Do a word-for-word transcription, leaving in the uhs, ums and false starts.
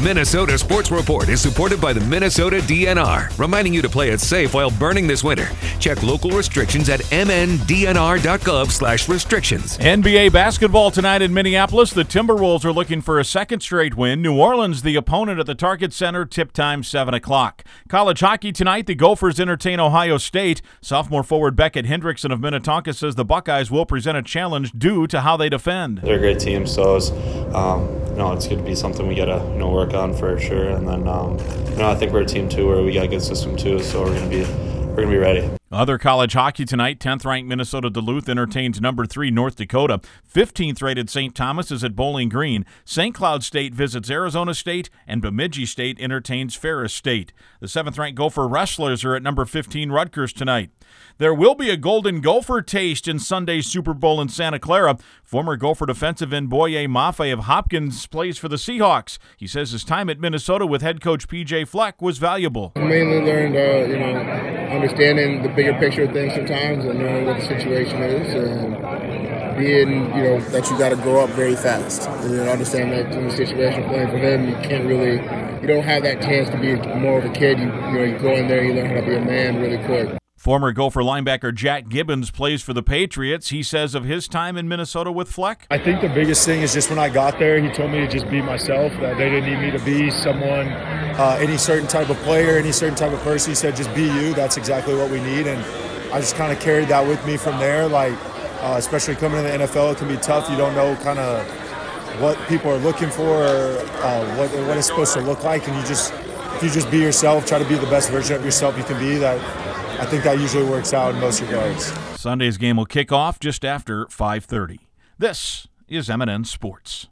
Minnesota Sports Report is supported by the Minnesota D N R, reminding you to play it safe while burning this winter. Check local restrictions at m n d n r dot gov slash restrictions. N B A basketball tonight in Minneapolis. The Timberwolves are looking for a second straight win. New Orleans, the opponent at the Target Center. Tip time seven o'clock. College hockey tonight. The Gophers entertain Ohio State. Sophomore forward Beckett Hendrickson of Minnetonka says the Buckeyes will present a challenge due to how they defend. They're a great team, so it's, um, you know, it's going to be something we got to you know work on for sure. And then um, you know, I think we're a team too where we got a good system too, so we're going to be we're going to be ready. Other college hockey tonight, tenth-ranked Minnesota Duluth entertains number three North Dakota. fifteenth-rated Saint Thomas is at Bowling Green. Saint Cloud State visits Arizona State, and Bemidji State entertains Ferris State. The seventh-ranked Gopher Wrestlers are at number fifteen Rutgers tonight. There will be a Golden Gopher taste in Sunday's Super Bowl in Santa Clara. Former Gopher defensive end Boye Mafe of Hopkins plays for the Seahawks. He says his time at Minnesota with head coach P J Fleck was valuable. I mainly learned, uh, you know, understanding the bigger picture of things sometimes and knowing what the situation is and being, you know, that you got to grow up very fast. And, you know, understand that in the situation playing for him, you can't really, you don't have that chance to be more of a kid. You, you know, you go in there, you learn how to be a man really quick. Former Gopher linebacker Jack Gibbons plays for the Patriots. He says of his time in Minnesota with Fleck. I think the biggest thing is just when I got there, he told me to just be myself, that they didn't need me to be someone, uh, any certain type of player, any certain type of person. He said, just be you. That's exactly what we need. And I just kind of carried that with me from there. Like, uh, especially coming to the N F L, it can be tough. You don't know kind of what people are looking for or uh, what, what it's supposed to look like. And you just, if you just be yourself, try to be the best version of yourself you can be, that I think that usually works out in most regards. Sunday's game will kick off just after five thirty. This is M and N Sports.